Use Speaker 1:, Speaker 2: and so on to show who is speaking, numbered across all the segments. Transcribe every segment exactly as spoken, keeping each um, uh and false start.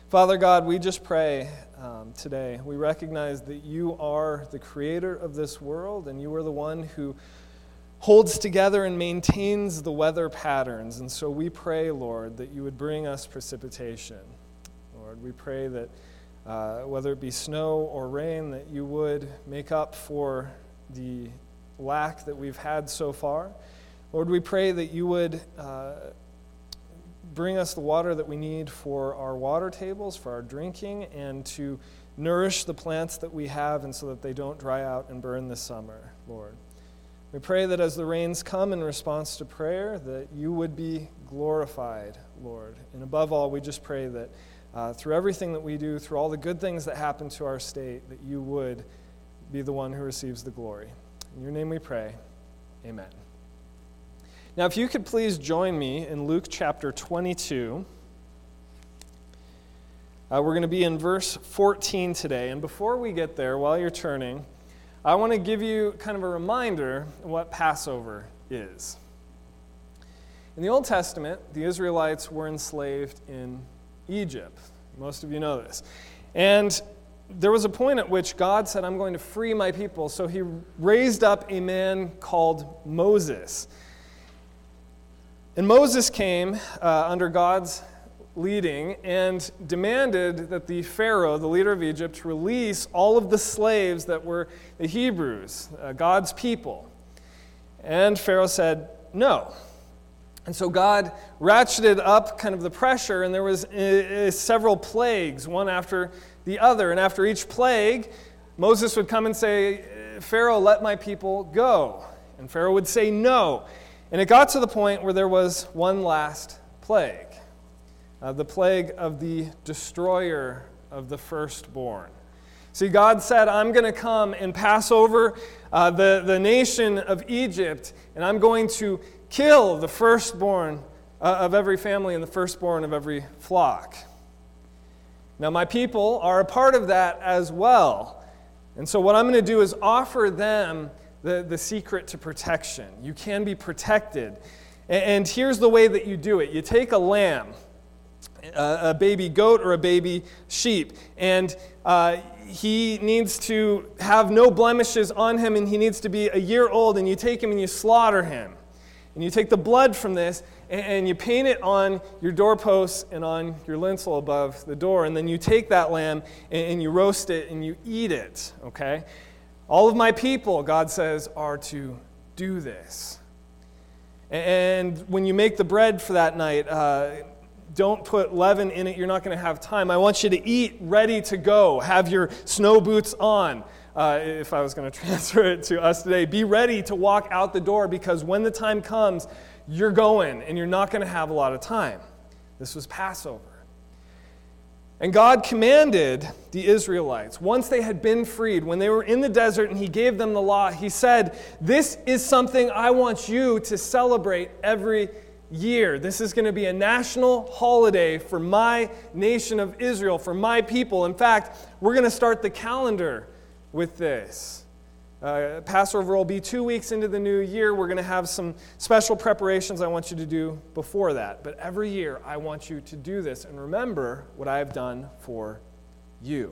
Speaker 1: Father God, we just pray um, today. We recognize that you are the creator of this world, and you are the one who holds together and maintains the weather patterns. And so we pray, Lord, that you would bring us precipitation. Lord, we pray that uh, whether it be snow or rain, that you would make up for the lack that we've had so far. Lord, we pray that you would uh, bring us the water that we need for our water tables, for our drinking, and to nourish the plants that we have, and so that they don't dry out and burn this summer, Lord. We pray that as the rains come in response to prayer, that you would be glorified, Lord. And above all, we just pray that uh, through everything that we do, through all the good things that happen to our state, that you would be the one who receives the glory. In your name we pray, amen. Now, if you could please join me in Luke chapter twenty-two. Uh, we're going to be in verse fourteen today. And before we get there, while you're turning, I want to give you kind of a reminder of what Passover is. In the Old Testament, the Israelites were enslaved in Egypt. Most of you know this. And there was a point at which God said, I'm going to free my people. So he raised up a man called Moses. And Moses came uh, under God's leading and demanded that the Pharaoh, the leader of Egypt, release all of the slaves that were the Hebrews, uh, God's people. And Pharaoh said no. And so God ratcheted up kind of the pressure, and there was uh, several plagues, one after the other. And after each plague, Moses would come and say, Pharaoh, let my people go. And Pharaoh would say no. And it got to the point where there was one last plague, uh, the plague of the destroyer of the firstborn. See, God said, I'm going to come and pass over uh, the, the nation of Egypt, and I'm going to kill the firstborn uh, of every family and the firstborn of every flock. Now, my people are a part of that as well. And so what I'm going to do is offer them The, the secret to protection. You can be protected. And, and here's the way that you do it. You take a lamb, a, a baby goat or a baby sheep, and uh, he needs to have no blemishes on him, and he needs to be a year old, and you take him and you slaughter him. And you take the blood from this, and, and you paint it on your doorposts and on your lintel above the door, and then you take that lamb and, and you roast it and you eat it, okay? All of my people, God says, are to do this. And when you make the bread for that night, uh, don't put leaven in it. You're not going to have time. I want you to eat ready to go. Have your snow boots on. Uh, if I was going to transfer it to us today, be ready to walk out the door, because when the time comes, you're going and you're not going to have a lot of time. This was Passover. And God commanded the Israelites, once they had been freed, when they were in the desert and he gave them the law, he said, this is something I want you to celebrate every year. This is going to be a national holiday for my nation of Israel, for my people. In fact, we're going to start the calendar with this. Uh, Passover will be two weeks into the new year. We're going to have some special preparations I want you to do before that. But every year, I want you to do this and remember what I have done for you.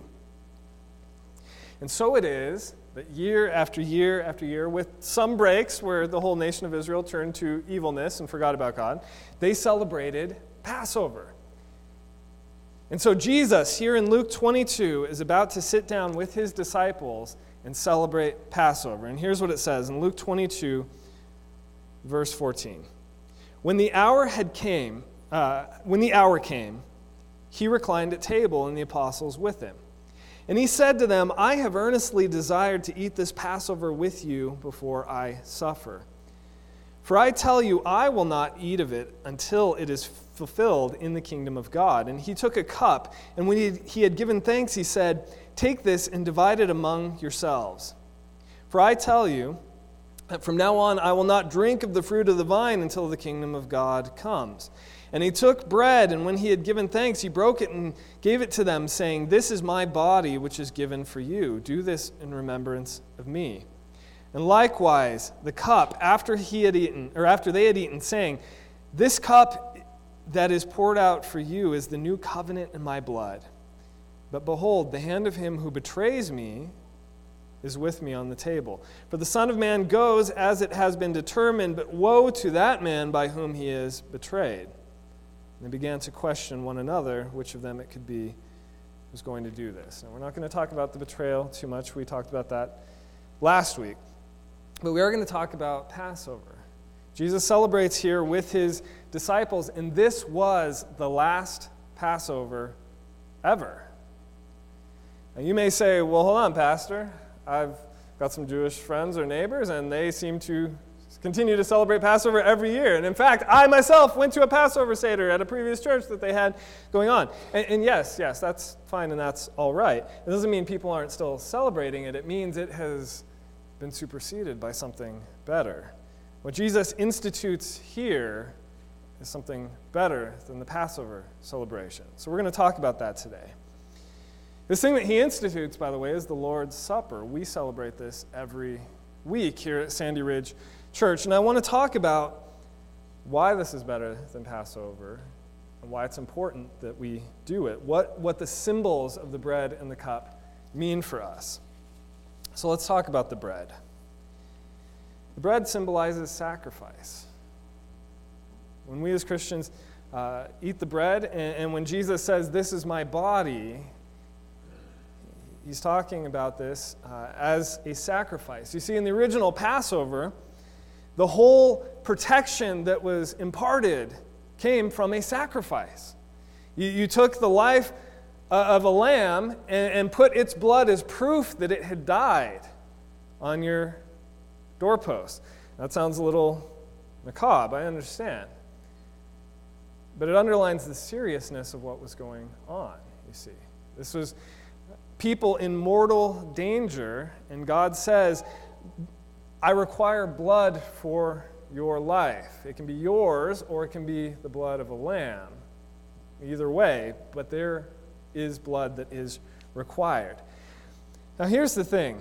Speaker 1: And so it is that year after year after year, with some breaks where the whole nation of Israel turned to evilness and forgot about God, they celebrated Passover. And so Jesus, here in Luke twenty-two, is about to sit down with his disciples and celebrate Passover. And here's what it says in Luke twenty-two, verse fourteen. When the hour had came, uh, when the hour came, he reclined at table and the apostles with him. And he said to them, I have earnestly desired to eat this Passover with you before I suffer. For I tell you, I will not eat of it until it is fulfilled in the kingdom of God. And he took a cup, and when he, he had given thanks, he said, take this and divide it among yourselves. For I tell you that from now on I will not drink of the fruit of the vine until the kingdom of God comes. And he took bread, and when he had given thanks, he broke it and gave it to them, saying, this is my body, which is given for you. Do this in remembrance of me. And likewise, the cup after he had eaten, or after they had eaten, saying, this cup that is poured out for you is the new covenant in my blood. But behold, the hand of him who betrays me is with me on the table. For the Son of Man goes as it has been determined, but woe to that man by whom he is betrayed. And they began to question one another which of them it could be was going to do this. Now, we're not going to talk about the betrayal too much. We talked about that last week. But we are going to talk about Passover. Jesus celebrates here with his disciples, and this was the last Passover ever. Now, you may say, well, hold on, Pastor. I've got some Jewish friends or neighbors, and they seem to continue to celebrate Passover every year. And in fact, I myself went to a Passover Seder at a previous church that they had going on. And, and yes, yes, that's fine and that's all right. It doesn't mean people aren't still celebrating it. It means it has been superseded by something better. What Jesus institutes here is something better than the Passover celebration. So we're going to talk about that today. This thing that he institutes, by the way, is the Lord's Supper. We celebrate this every week here at Sandy Ridge Church. And I want to talk about why this is better than Passover and why it's important that we do it, what, what the symbols of the bread and the cup mean for us. So let's talk about the bread. The bread symbolizes sacrifice. When we as Christians uh, eat the bread, and, and when Jesus says, "This is my body," he's talking about this uh, as a sacrifice. You see, in the original Passover, the whole protection that was imparted came from a sacrifice. You, you took the life uh, of a lamb and, and put its blood as proof that it had died on your doorpost. That sounds a little macabre, I understand. But it underlines the seriousness of what was going on, you see. This was people in mortal danger, and God says, I require blood for your life. It can be yours, or it can be the blood of a lamb. Either way, but there is blood that is required. Now here's the thing.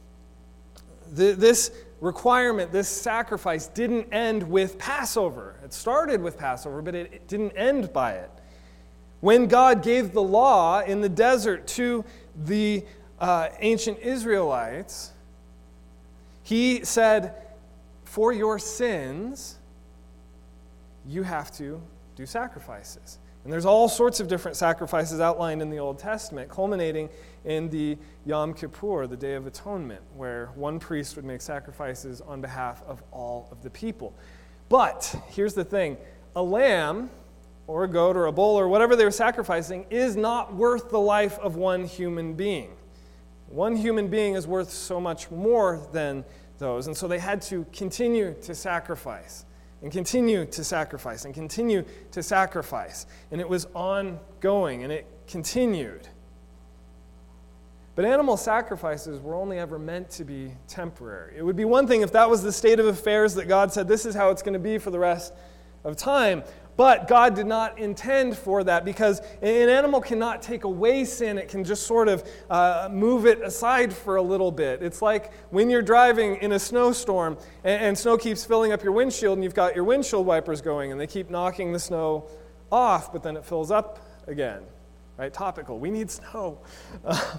Speaker 1: This requirement, this sacrifice, didn't end with Passover. It started with Passover, but it didn't end by it. When God gave the law in the desert to the uh, ancient Israelites, he said, for your sins, you have to do sacrifices. And there's all sorts of different sacrifices outlined in the Old Testament, culminating in the Yom Kippur, the Day of Atonement, where one priest would make sacrifices on behalf of all of the people. But here's the thing, a lamb or a goat or a bull or whatever they were sacrificing is not worth the life of one human being. One human being is worth so much more than those, and so they had to continue to sacrifice. And continue to sacrifice, and continue to sacrifice. And it was ongoing, and it continued. But animal sacrifices were only ever meant to be temporary. It would be one thing if that was the state of affairs that God said, this is how it's going to be for the rest of time. But God did not intend for that, because an animal cannot take away sin. It can just sort of uh, move it aside for a little bit. It's like when you're driving in a snowstorm and, and snow keeps filling up your windshield, and you've got your windshield wipers going, and they keep knocking the snow off, but then it fills up again. Right? Topical. We need snow. Uh,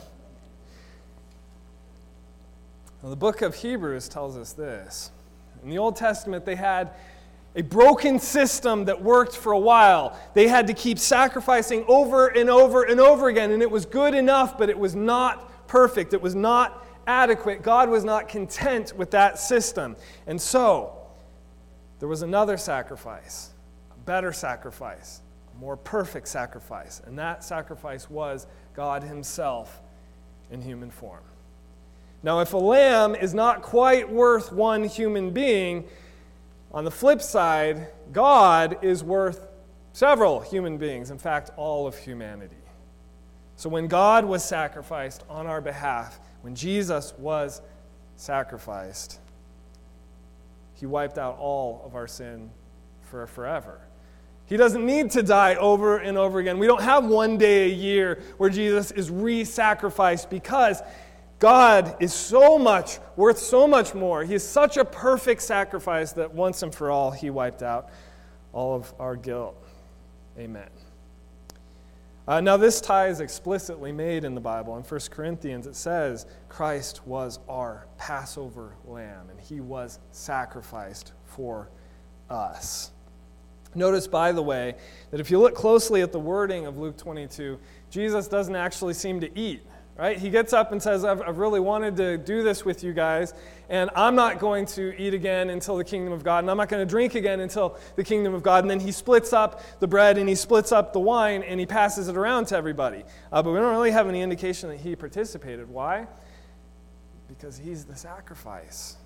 Speaker 1: well, the book of Hebrews tells us this. In the Old Testament, they had a broken system that worked for a while. They had to keep sacrificing over and over and over again, and it was good enough, but it was not perfect. It was not adequate. God was not content with that system. And so, there was another sacrifice, a better sacrifice, a more perfect sacrifice, and that sacrifice was God Himself in human form. Now, if a lamb is not quite worth one human being, on the flip side, God is worth several human beings, in fact, all of humanity. So when God was sacrificed on our behalf, when Jesus was sacrificed, He wiped out all of our sin for forever. He doesn't need to die over and over again. We don't have one day a year where Jesus is re-sacrificed, because God is so much, worth so much more. He is such a perfect sacrifice that once and for all, He wiped out all of our guilt. Amen. Uh, now, this tie is explicitly made in the Bible. In First Corinthians, it says, Christ was our Passover lamb, and he was sacrificed for us. Notice, by the way, that if you look closely at the wording of Luke twenty-two, Jesus doesn't actually seem to eat, right? He gets up and says, I've, I've really wanted to do this with you guys, and I'm not going to eat again until the kingdom of God, and I'm not going to drink again until the kingdom of God. And then he splits up the bread, and he splits up the wine, and he passes it around to everybody. Uh, but we don't really have any indication that he participated. Why? Because he's the sacrifice.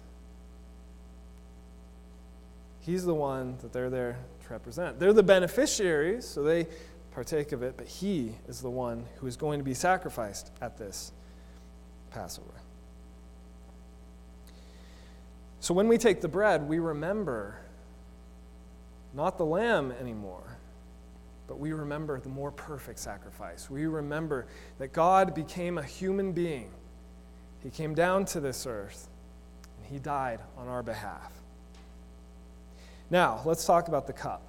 Speaker 1: He's the one that they're there to represent. They're the beneficiaries, so they partake of it, but he is the one who is going to be sacrificed at this Passover. So when we take the bread, we remember not the lamb anymore, but we remember the more perfect sacrifice. We remember that God became a human being. He came down to this earth, and he died on our behalf. Now, let's talk about the cup.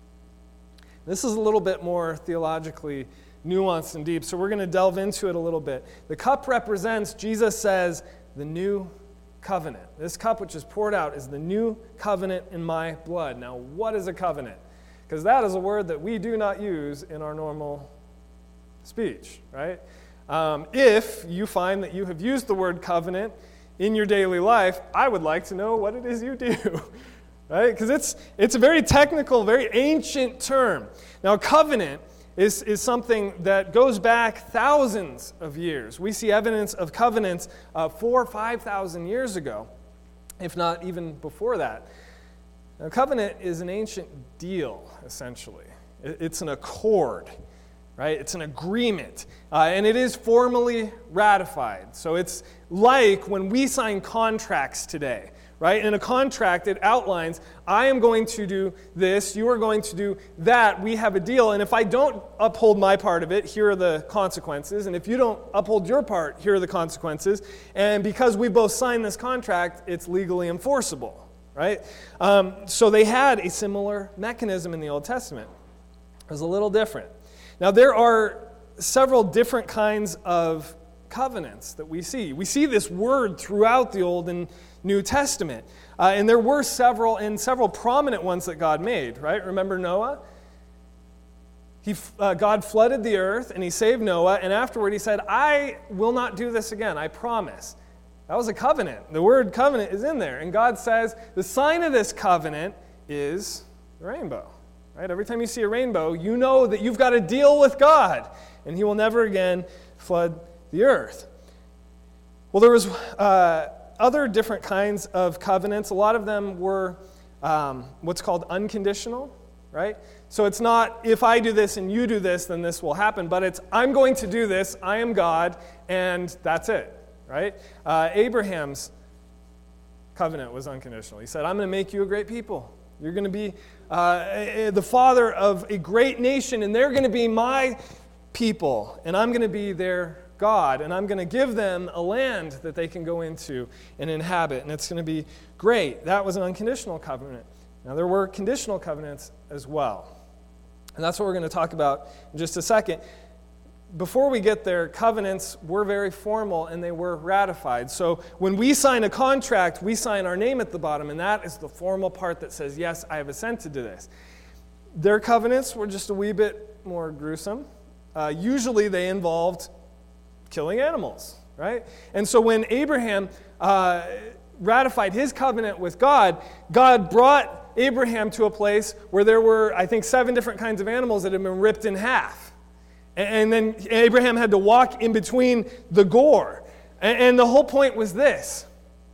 Speaker 1: This is a little bit more theologically nuanced and deep, so we're going to delve into it a little bit. The cup represents, Jesus says, the new covenant. This cup which is poured out is the new covenant in my blood. Now, what is a covenant? Because that is a word that we do not use in our normal speech, right? Um, if you find that you have used the word covenant in your daily life, I would like to know what it is you do. Right? Because it's it's a very technical, very ancient term. Now, covenant is, is something that goes back thousands of years. We see evidence of covenants uh, four or five thousand years ago, if not even before that. Now, covenant is an ancient deal, essentially. It, it's an accord, right? It's an agreement, uh, and it is formally ratified. So it's like when we sign contracts today. Right? In a contract, it outlines, I am going to do this, you are going to do that, we have a deal, and if I don't uphold my part of it, here are the consequences, and if you don't uphold your part, here are the consequences, and because we both signed this contract, it's legally enforceable, right? Um, so they had a similar mechanism in the Old Testament. It was a little different. Now, there are several different kinds of covenants that we see. We see this word throughout the Old and New Testament. Uh, and there were several, and several prominent ones that God made, right? Remember Noah? He, uh, God flooded the earth, and he saved Noah, and afterward he said, I will not do this again, I promise. That was a covenant. The word covenant is in there. And God says, the sign of this covenant is the rainbow. Right? Every time you see a rainbow, you know that you've got a deal with God, and he will never again flood the earth. Well, there was uh, other different kinds of covenants. A lot of them were um, what's called unconditional, right? So it's not, if I do this and you do this, then this will happen, but it's, I'm going to do this, I am God, and that's it, right? Uh, Abraham's covenant was unconditional. He said, I'm going to make you a great people. You're going to be uh, the father of a great nation, and they're going to be my people, and I'm going to be their God, and I'm going to give them a land that they can go into and inhabit, and it's going to be great. That was an unconditional covenant. Now, there were conditional covenants as well, and that's what we're going to talk about in just a second. Before we get there, covenants were very formal, and they were ratified. So when we sign a contract, we sign our name at the bottom, and that is the formal part that says, yes, I have assented to this. Their covenants were just a wee bit more gruesome. Uh, usually they involved killing animals, right? And so when Abraham uh, ratified his covenant with God, God brought Abraham to a place where there were, I think, seven different kinds of animals that had been ripped in half. And then Abraham had to walk in between the gore. And the whole point was this.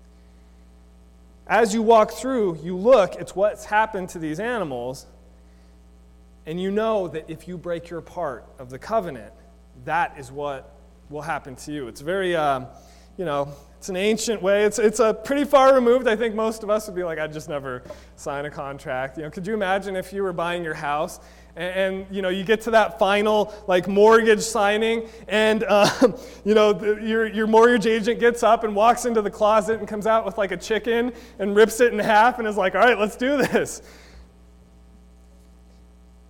Speaker 1: As you walk through, you look at what's happened to these animals, and you know that if you break your part of the covenant, that is what will happen to you. It's very, um, you know, it's an ancient way. It's it's a pretty far removed. I think most of us would be like, I'd just never sign a contract. You know, could you imagine if you were buying your house and, and you know, you get to that final like mortgage signing, and uh, you know, the, your your mortgage agent gets up and walks into the closet and comes out with like a chicken and rips it in half and is like, all right, let's do this.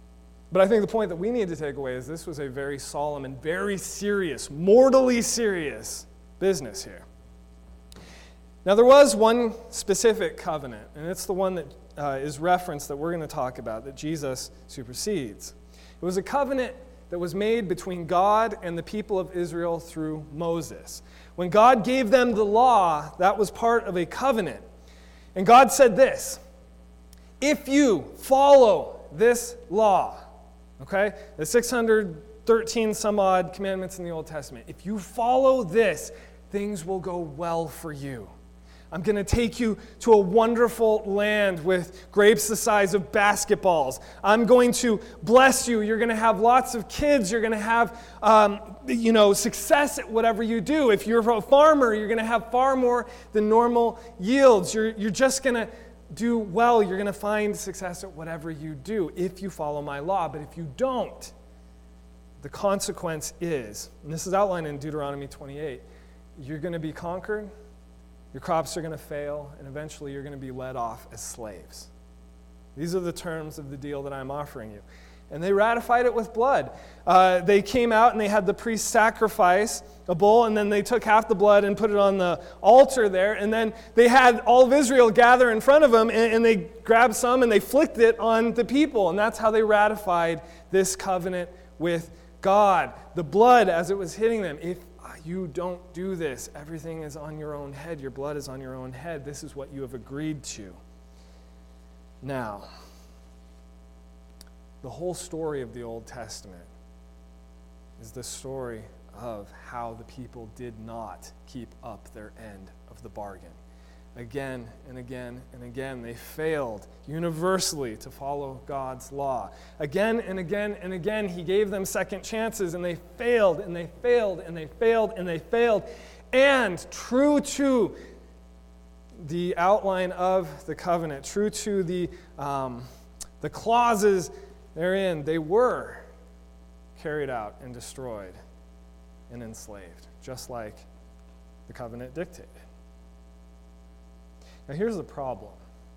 Speaker 1: But I think the point that we need to take away is this was a very solemn and very serious, mortally serious business here. Now, there was one specific covenant, and it's the one that uh, is referenced that we're going to talk about, that Jesus supersedes. It was a covenant that was made between God and the people of Israel through Moses. When God gave them the law, that was part of a covenant. And God said this, if you follow this law, okay, the six hundred thirteen some odd commandments in the Old Testament, if you follow this, things will go well for you. I'm going to take you to a wonderful land with grapes the size of basketballs. I'm going to bless you. You're going to have lots of kids. You're going to have, um, you know, success at whatever you do. If you're a farmer, you're going to have far more than normal yields. You're, you're just going to do well. You're going to find success at whatever you do if you follow my law. But if you don't, the consequence is, and this is outlined in Deuteronomy twenty-eight, you're going to be conquered. Your crops are going to fail, and eventually you're going to be led off as slaves. These are the terms of the deal that I'm offering you. And they ratified it with blood. Uh, they came out and they had the priest sacrifice a bull, and then they took half the blood and put it on the altar there, and then they had all of Israel gather in front of them, and, and they grabbed some and they flicked it on the people, and that's how they ratified this covenant with God. The blood, as it was hitting them, if you don't do this, everything is on your own head. Your blood is on your own head. This is what you have agreed to. Now, the whole story of the Old Testament is the story of how the people did not keep up their end of the bargain. Again and again and again, they failed universally to follow God's law. Again and again and again, he gave them second chances, and they failed, and they failed, and they failed, and they failed. And true to the outline of the covenant, true to the, um, the clauses therein, they were carried out and destroyed and enslaved, just like the covenant dictated. Now here's the problem.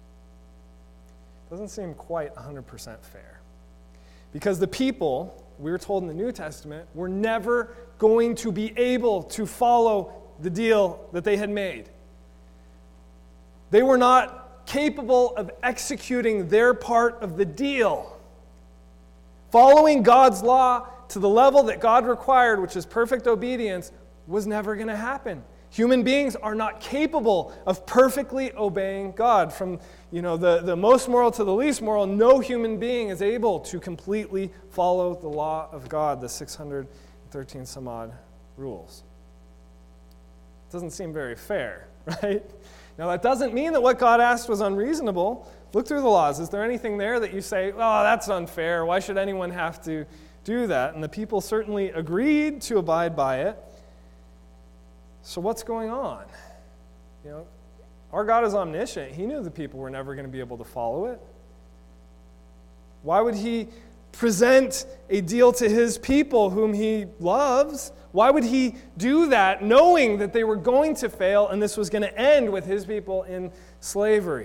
Speaker 1: It doesn't seem quite one hundred percent fair. Because the people, we were told in the New Testament, were never going to be able to follow the deal that they had made. They were not capable of executing their part of the deal. Following God's law to the level that God required, which is perfect obedience, was never going to happen. Human beings are not capable of perfectly obeying God. From you know the, the most moral to the least moral, no human being is able to completely follow the law of God, the six hundred thirteen some odd rules. It doesn't seem very fair, right? Now that doesn't mean that what God asked was unreasonable. Look through the laws. Is there anything there that you say, oh, that's unfair, why should anyone have to do that? And the people certainly agreed to abide by it. So what's going on? You know, our God is omniscient. He knew the people were never going to be able to follow it. Why would he present a deal to his people whom he loves? Why would he do that knowing that they were going to fail and this was going to end with his people in slavery?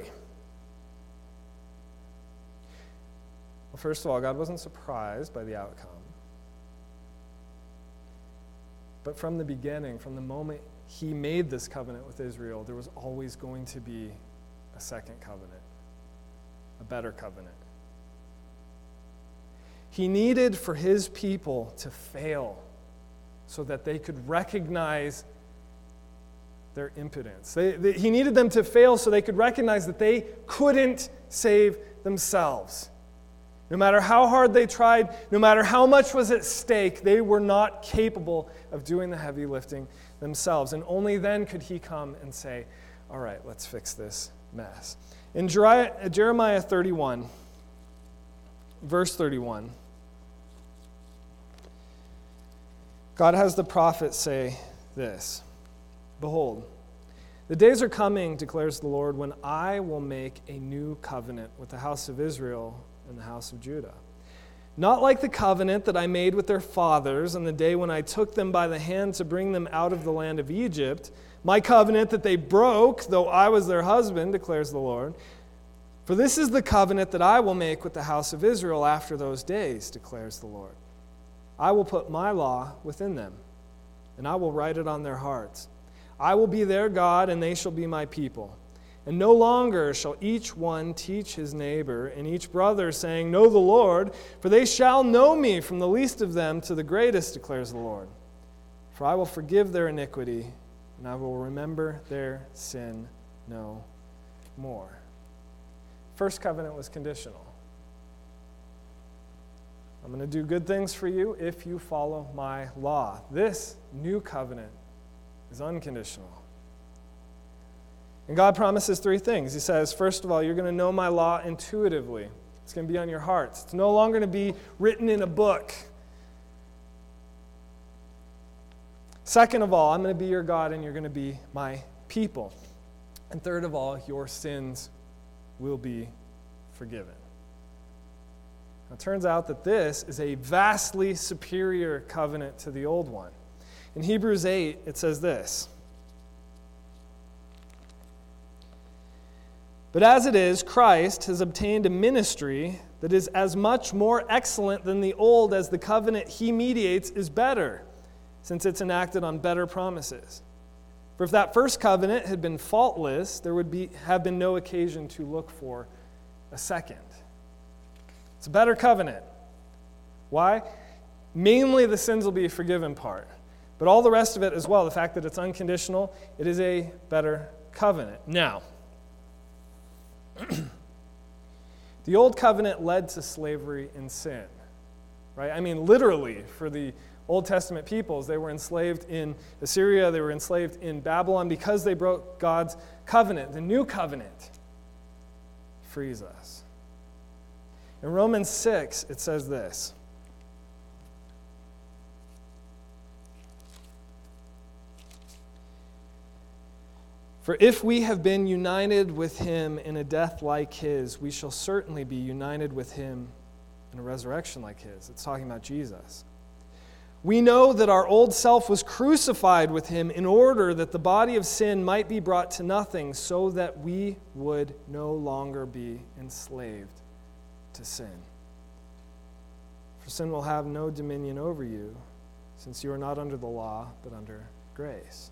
Speaker 1: Well, first of all, God wasn't surprised by the outcome. But from the beginning, from the moment he made this covenant with Israel, there was always going to be a second covenant, a better covenant. He needed for his people to fail so that they could recognize their impotence. They, they, he needed them to fail so they could recognize that they couldn't save themselves. No matter how hard they tried, no matter how much was at stake, they were not capable of doing the heavy lifting themselves. And only then could he come and say, all right, let's fix this mess. In Jeremiah thirty-one, verse thirty-one, God has the prophet say this, behold, the days are coming, declares the Lord, when I will make a new covenant with the house of Israel and the house of Judah. Not like the covenant that I made with their fathers on the day when I took them by the hand to bring them out of the land of Egypt, my covenant that they broke, though I was their husband, declares the Lord. For this is the covenant that I will make with the house of Israel after those days, declares the Lord. I will put my law within them, and I will write it on their hearts. I will be their God, and they shall be my people. And no longer shall each one teach his neighbor and each brother, saying, Know the Lord, for they shall know me from the least of them to the greatest, declares the Lord. For I will forgive their iniquity, and I will remember their sin no more. First covenant was conditional. I'm going to do good things for you if you follow my law. This new covenant is unconditional. And God promises three things. He says, first of all, you're going to know my law intuitively. It's going to be on your hearts. It's no longer going to be written in a book. Second of all, I'm going to be your God and you're going to be my people. And third of all, your sins will be forgiven. Now, it turns out that this is a vastly superior covenant to the old one. In Hebrews eight, it says this. But as it is, Christ has obtained a ministry that is as much more excellent than the old as the covenant he mediates is better, since it's enacted on better promises. For if that first covenant had been faultless, there would be, have been no occasion to look for a second. It's a better covenant. Why? Mainly the sins will be forgiven part. But all the rest of it as well, the fact that it's unconditional, it is a better covenant. Now, the old covenant led to slavery and sin, right? I mean, literally, for the Old Testament peoples, they were enslaved in Assyria, they were enslaved in Babylon because they broke God's covenant. The new covenant frees us. In Romans six, it says this. For if we have been united with him in a death like his, we shall certainly be united with him in a resurrection like his. It's talking about Jesus. We know that our old self was crucified with him in order that the body of sin might be brought to nothing, so that we would no longer be enslaved to sin. For sin will have no dominion over you, since you are not under the law, but under grace.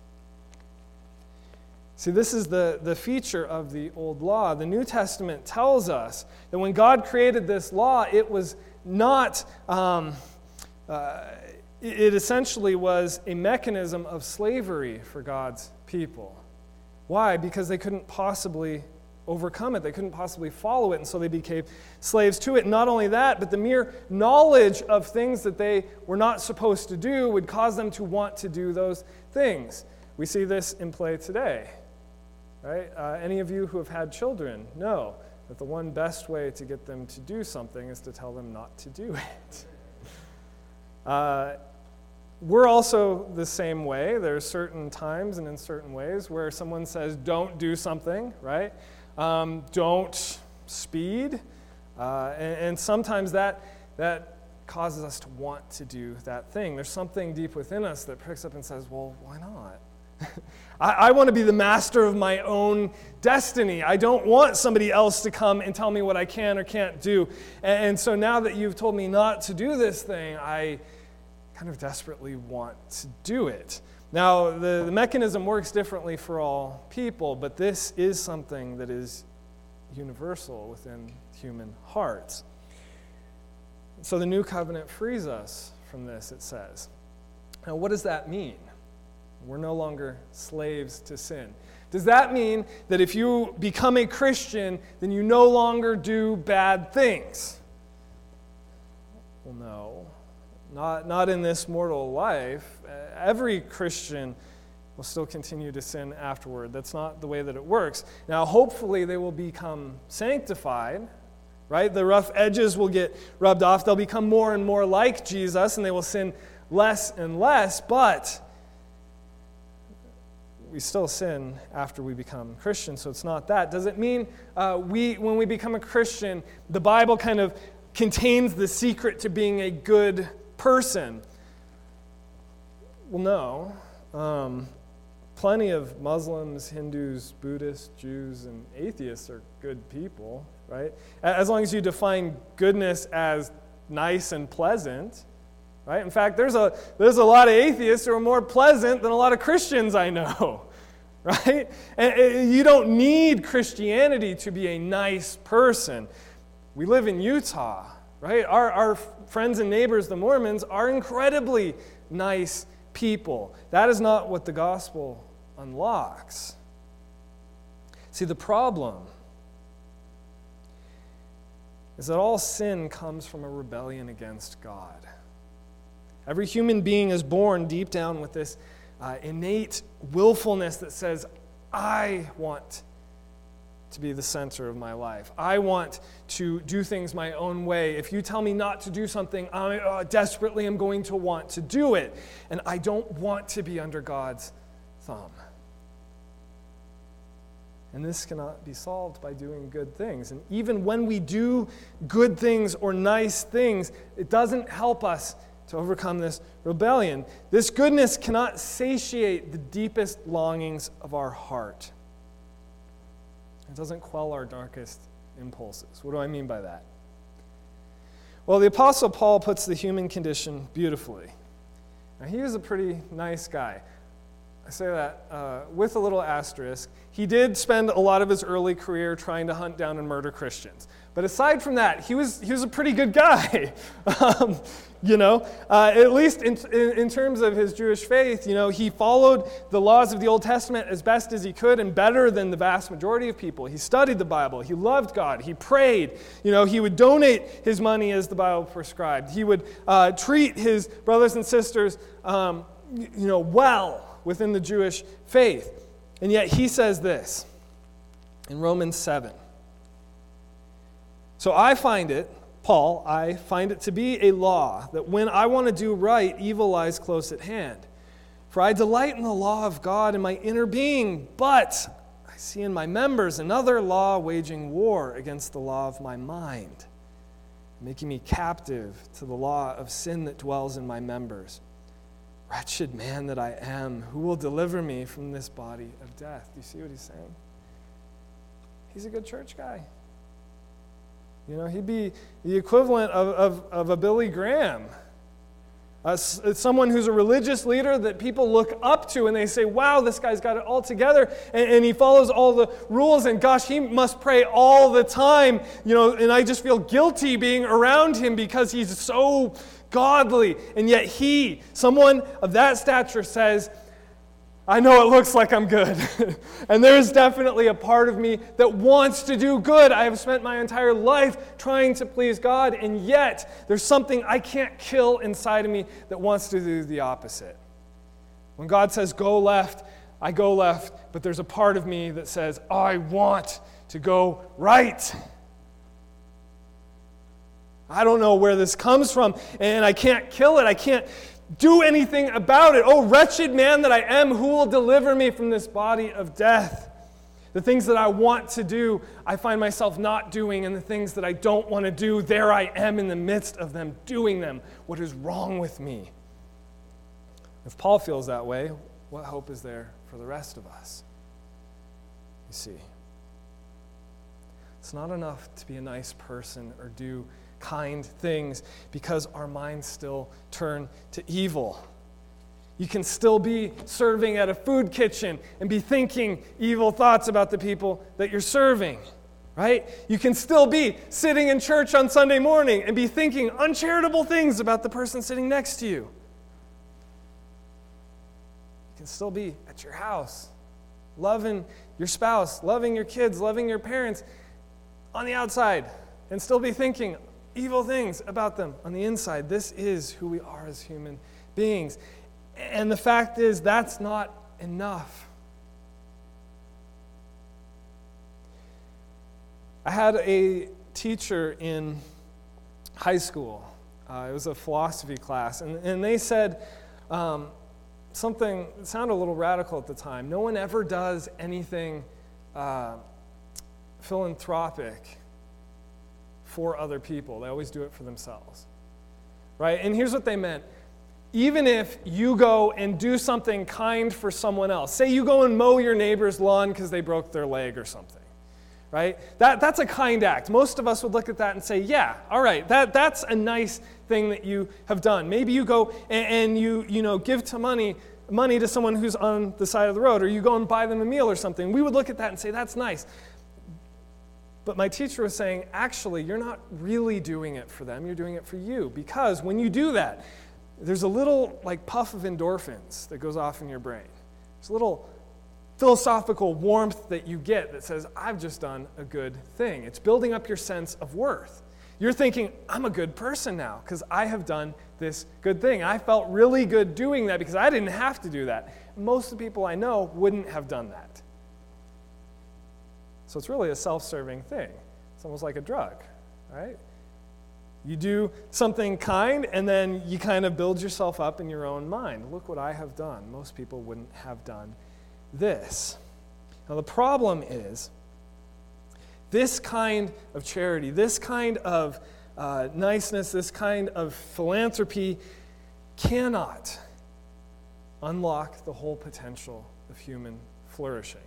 Speaker 1: See, this is the, the feature of the old law. The New Testament tells us that when God created this law, it was not, um, uh, it essentially was a mechanism of slavery for God's people. Why? Because they couldn't possibly overcome it. They couldn't possibly follow it, and so they became slaves to it. Not only that, but the mere knowledge of things that they were not supposed to do would cause them to want to do those things. We see this in play today. Right? Uh, any of you who have had children know that the one best way to get them to do something is to tell them not to do it. uh, we're also the same way. There are certain times and in certain ways where someone says, don't do something, right? Um, don't speed. Uh, and, and sometimes that, that causes us to want to do that thing. There's something deep within us that picks up and says, well, why not? I, I want to be the master of my own destiny. I don't want somebody else to come and tell me what I can or can't do. And, and so now that you've told me not to do this thing, I kind of desperately want to do it. Now, the, the mechanism works differently for all people, but this is something that is universal within human hearts. So the new covenant frees us from this, it says. Now, what does that mean? We're no longer slaves to sin. Does that mean that if you become a Christian, then you no longer do bad things? Well, no. Not, not in this mortal life. Every Christian will still continue to sin afterward. That's not the way that it works. Now, hopefully they will become sanctified, right? The rough edges will get rubbed off. They'll become more and more like Jesus, and they will sin less and less, but we still sin after we become Christians, so it's not that. Does it mean uh, we, when we become a Christian, the Bible kind of contains the secret to being a good person? Well, no. Um, plenty of Muslims, Hindus, Buddhists, Jews, and atheists are good people. right? As long as you define goodness as nice and pleasant, right? In fact, there's a there's a lot of atheists who are more pleasant than a lot of Christians I know, right? And you don't need Christianity to be a nice person. We live in Utah, right? Our, our friends and neighbors, the Mormons, are incredibly nice people. That is not what the gospel unlocks. See, the problem is that all sin comes from a rebellion against God. Every human being is born deep down with this uh, innate willfulness that says, I want to be the center of my life. I want to do things my own way. If you tell me not to do something, I uh, desperately am going to want to do it. And I don't want to be under God's thumb. And this cannot be solved by doing good things. And even when we do good things or nice things, it doesn't help us to overcome this rebellion. This goodness cannot satiate the deepest longings of our heart. It doesn't quell our darkest impulses. What do I mean by that? Well, the Apostle Paul puts the human condition beautifully. Now, he was a pretty nice guy. I say that uh, with a little asterisk. He did spend a lot of his early career trying to hunt down and murder Christians. But aside from that, he was he was a pretty good guy. um, you know, uh, at least in, in, in terms of his Jewish faith, you know, he followed the laws of the Old Testament as best as he could and better than the vast majority of people. He studied the Bible. He loved God. He prayed. You know, he would donate his money as the Bible prescribed. He would uh, treat his brothers and sisters, um, you know, well within the Jewish faith. And yet he says this in Romans seven. So I find it, Paul, I find it to be a law that when I want to do right, evil lies close at hand. For I delight in the law of God in my inner being, but I see in my members another law waging war against the law of my mind, making me captive to the law of sin that dwells in my members. Wretched man that I am, who will deliver me from this body of death? Do you see what he's saying? He's a good church guy. You know, he'd be the equivalent of, of, of a Billy Graham. Uh, someone who's a religious leader that people look up to and they say, wow, this guy's got it all together, and, and he follows all the rules, and gosh, he must pray all the time, you know, and I just feel guilty being around him because he's so godly. And yet he, someone of that stature, says, I know it looks like I'm good. And there is definitely a part of me that wants to do good. I have spent my entire life trying to please God, and yet there's something I can't kill inside of me that wants to do the opposite. When God says go left, I go left, but there's a part of me that says I want to go right. I don't know where this comes from, and I can't kill it. I can't do anything about it. Oh, wretched man that I am, who will deliver me from this body of death? The things that I want to do, I find myself not doing, and the things that I don't want to do, there I am in the midst of them, doing them. What is wrong with me? If Paul feels that way, what hope is there for the rest of us? You see, it's not enough to be a nice person or do kind things because our minds still turn to evil. You can still be serving at a food kitchen and be thinking evil thoughts about the people that you're serving, right? You can still be sitting in church on Sunday morning and be thinking uncharitable things about the person sitting next to you. You can still be at your house, loving your spouse, loving your kids, loving your parents on the outside, and still be thinking evil things about them on the inside. This is who we are as human beings. And the fact is, that's not enough. I had a teacher in high school. Uh, it was a philosophy class. And, and they said um, something that sounded a little radical at the time. No one ever does anything uh, philanthropic for other people. They always do it for themselves, right? And here's what they meant. Even if you go and do something kind for someone else, say you go and mow your neighbor's lawn because they broke their leg or something, right? That, that's a kind act. Most of us would look at that and say, yeah, all right, that, that's a nice thing that you have done. Maybe you go and, and you, you know, give to money, money to someone who's on the side of the road, or you go and buy them a meal or something. We would look at that and say, that's nice. But my teacher was saying, actually, you're not really doing it for them. You're doing it for you. Because when you do that, there's a little like puff of endorphins that goes off in your brain. There's a little philosophical warmth that you get that says, I've just done a good thing. It's building up your sense of worth. You're thinking, I'm a good person now because I have done this good thing. I felt really good doing that because I didn't have to do that. Most of the people I know wouldn't have done that. So it's really a self-serving thing. It's almost like a drug, right? You do something kind, and then you kind of build yourself up in your own mind. Look what I have done. Most people wouldn't have done this. Now the problem is, this kind of charity, this kind of uh, niceness, this kind of philanthropy cannot unlock the whole potential of human flourishing.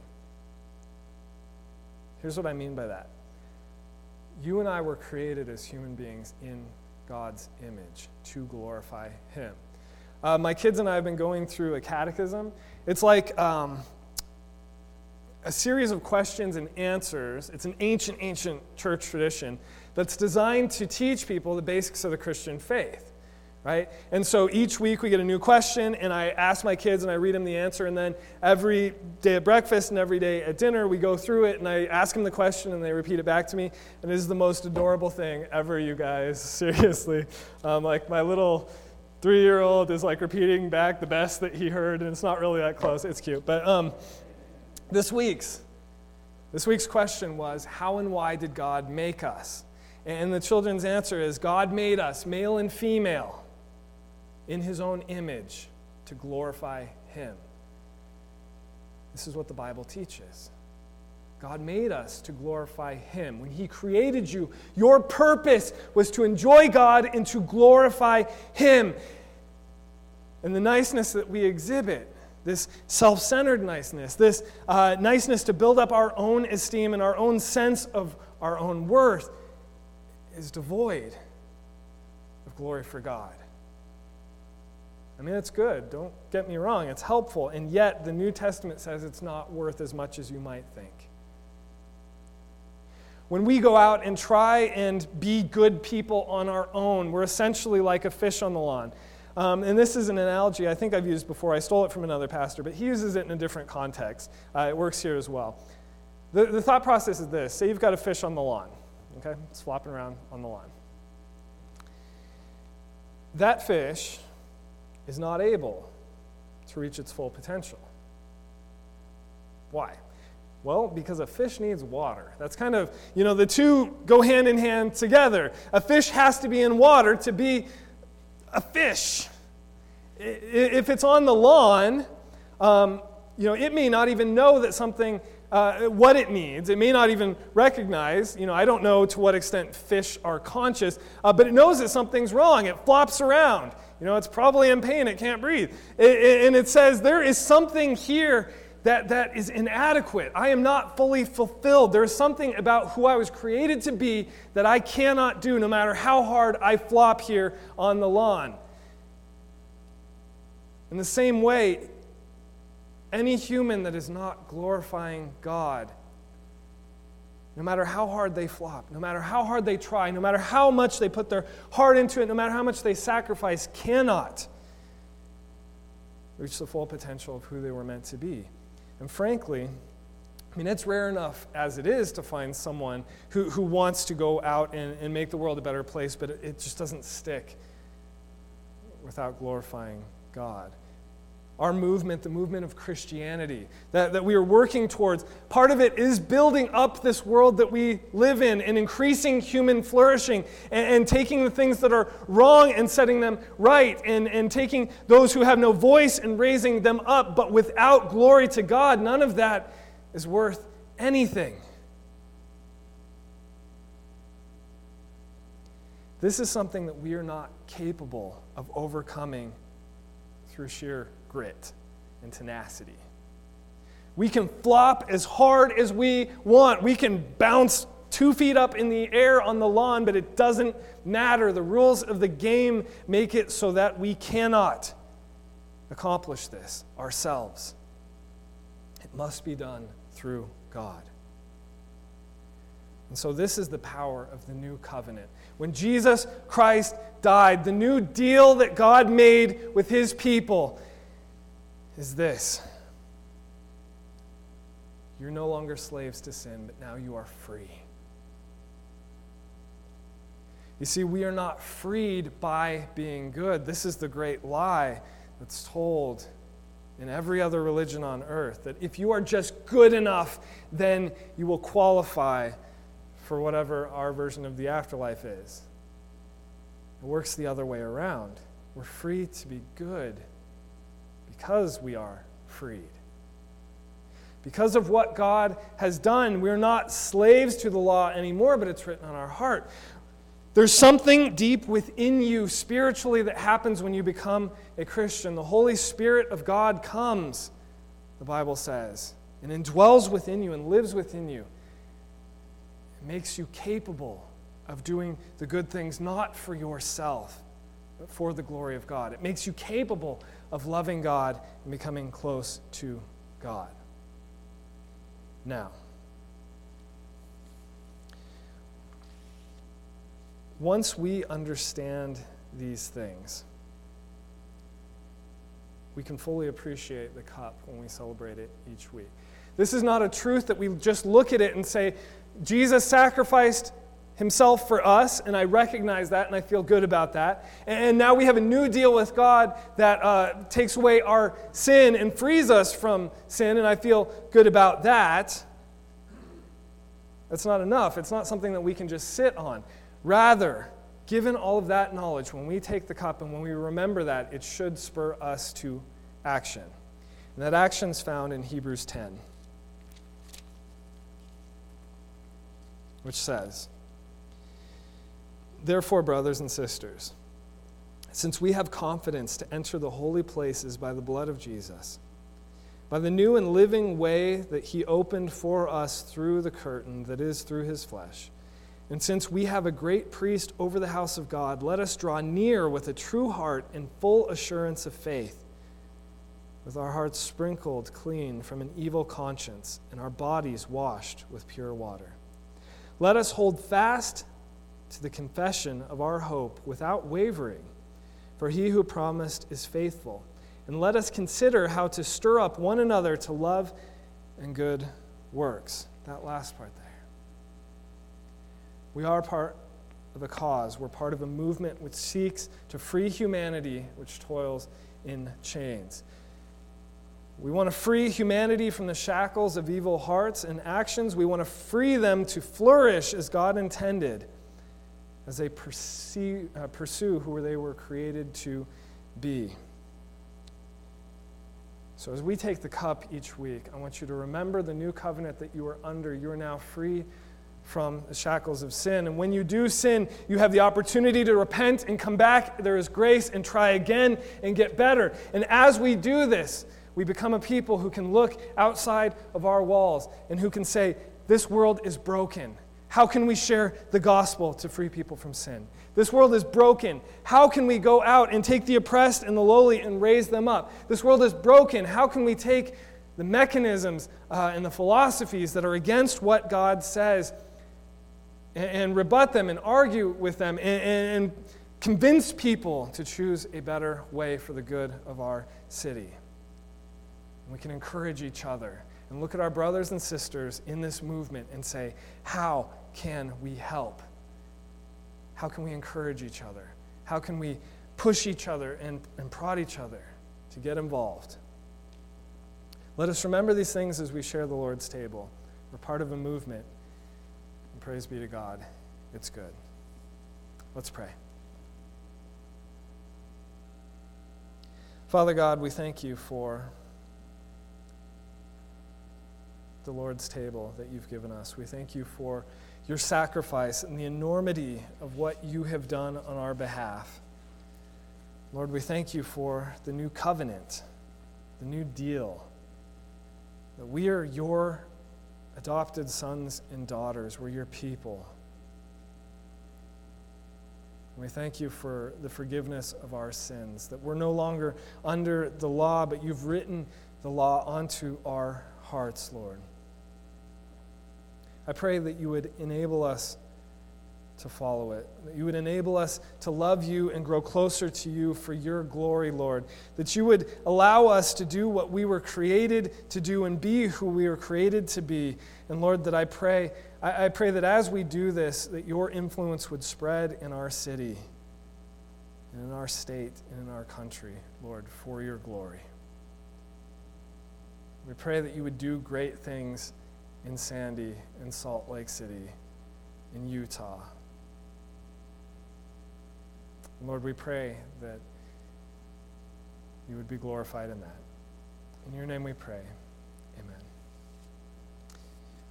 Speaker 1: Here's what I mean by that. You and I were created as human beings in God's image to glorify Him. Uh, my kids and I have been going through a catechism. It's like um, a series of questions and answers. It's an ancient, ancient church tradition that's designed to teach people the basics of the Christian faith. Right? And so each week we get a new question, and I ask my kids and I read them the answer, and then every day at breakfast and every day at dinner we go through it, and I ask them the question and they repeat it back to me, and it is the most adorable thing ever, you guys, seriously. Um, like my little three-year-old is like repeating back the best that he heard, and it's not really that close. It's cute. But um, this week's, this week's question was, how and why did God make us? And the children's answer is, God made us, male and female, in His own image to glorify Him. This is what the Bible teaches. God made us to glorify Him. When He created you, your purpose was to enjoy God and to glorify Him. And the niceness that we exhibit, this self-centered niceness, this uh, niceness to build up our own esteem and our own sense of our own worth, is devoid of glory for God. I mean, it's good. Don't get me wrong. It's helpful. And yet, the New Testament says it's not worth as much as you might think. When we go out and try and be good people on our own, we're essentially like a fish on the lawn. Um, and this is an analogy I think I've used before. I stole it from another pastor, but he uses it in a different context. Uh, it works here as well. The, the thought process is this. Say you've got a fish on the lawn. Okay? It's flopping around on the lawn. That fish is not able to reach its full potential. Why? Well, because a fish needs water. That's kind of, you know, the two go hand in hand together. A fish has to be in water to be a fish. If it's on the lawn, um, you know, it may not even know that something, uh, what it needs. It may not even recognize, you know, I don't know to what extent fish are conscious, uh, but it knows that something's wrong. It flops around. You know, it's probably in pain. It can't breathe. It, it, and it says, there is something here that, that is inadequate. I am not fully fulfilled. There is something about who I was created to be that I cannot do no matter how hard I flop here on the lawn. In the same way, any human that is not glorifying God, no matter how hard they flop, no matter how hard they try, no matter how much they put their heart into it, no matter how much they sacrifice, cannot reach the full potential of who they were meant to be. And frankly, I mean, it's rare enough as it is to find someone who, who wants to go out and, and make the world a better place, but it, it just doesn't stick without glorifying God. Our movement, the movement of Christianity, that, that we are working towards, part of it is building up this world that we live in and increasing human flourishing and, and taking the things that are wrong and setting them right and, and taking those who have no voice and raising them up. But without glory to God, none of that is worth anything. This is something that we are not capable of overcoming through sheer grit and tenacity. We can flop as hard as we want. We can bounce two feet up in the air on the lawn, but it doesn't matter. The rules of the game make it so that we cannot accomplish this ourselves. It must be done through God. And so this is the power of the new covenant. When Jesus Christ died, the new deal that God made with his people is this. You're no longer slaves to sin, but now you are free. You see, we are not freed by being good. This is the great lie that's told in every other religion on earth, that if you are just good enough, then you will qualify for whatever our version of the afterlife is. It works the other way around. We're free to be good because we are freed. Because of what God has done, we're not slaves to the law anymore, but it's written on our heart. There's something deep within you spiritually that happens when you become a Christian. The Holy Spirit of God comes, the Bible says, and indwells within you and lives within you. It makes you capable of doing the good things not for yourself, but for the glory of God. It makes you capable of loving God and becoming close to God. Now, once we understand these things, we can fully appreciate the cup when we celebrate it each week. This is not a truth that we just look at it and say, Jesus sacrificed himself for us, and I recognize that, and I feel good about that. And now we have a new deal with God that uh, takes away our sin and frees us from sin, and I feel good about that. That's not enough. It's not something that we can just sit on. Rather, given all of that knowledge, when we take the cup and when we remember that, it should spur us to action. And that action is found in Hebrews ten, which says, "Therefore, brothers and sisters, since we have confidence to enter the holy places by the blood of Jesus, by the new and living way that he opened for us through the curtain that is through his flesh, and since we have a great priest over the house of God, let us draw near with a true heart and full assurance of faith, with our hearts sprinkled clean from an evil conscience and our bodies washed with pure water. Let us hold fast to the confession of our hope without wavering, for he who promised is faithful. And let us consider how to stir up one another to love and good works." That last part there. We are part of a cause. We're part of a movement which seeks to free humanity, which toils in chains. We want to free humanity from the shackles of evil hearts and actions. We want to free them to flourish as God intended, as they pursue, uh, pursue who they were created to be. So as we take the cup each week, I want you to remember the new covenant that you are under. You are now free from the shackles of sin. And when you do sin, you have the opportunity to repent and come back. There is grace, and try again and get better. And as we do this, we become a people who can look outside of our walls and who can say, this world is broken. How can we share the gospel to free people from sin? This world is broken. How can we go out and take the oppressed and the lowly and raise them up? This world is broken. How can we take the mechanisms uh, and the philosophies that are against what God says and, and rebut them and argue with them and, and convince people to choose a better way for the good of our city? And we can encourage each other and look at our brothers and sisters in this movement and say, how can we help? How can we encourage each other? How can we push each other and, and prod each other to get involved? Let us remember these things as we share the Lord's table. We're part of a movement, and praise be to God. It's good. Let's pray. Father God, we thank you for the Lord's table that you've given us. We thank you for your sacrifice and the enormity of what you have done on our behalf. Lord, we thank you for the new covenant, the new deal that we are your adopted sons and daughters. We're your people. And we thank you for the forgiveness of our sins, that we're no longer under the law, but you've written the law onto our hearts, Lord. I pray that you would enable us to follow it, that you would enable us to love you and grow closer to you for your glory, Lord, that you would allow us to do what we were created to do and be who we were created to be. And Lord, that I pray, I, I pray that as we do this, that your influence would spread in our city, and in our state, and in our country, Lord, for your glory. We pray that you would do great things in Sandy, in Salt Lake City, in Utah. Lord, we pray that you would be glorified in that. In your name we pray. Amen.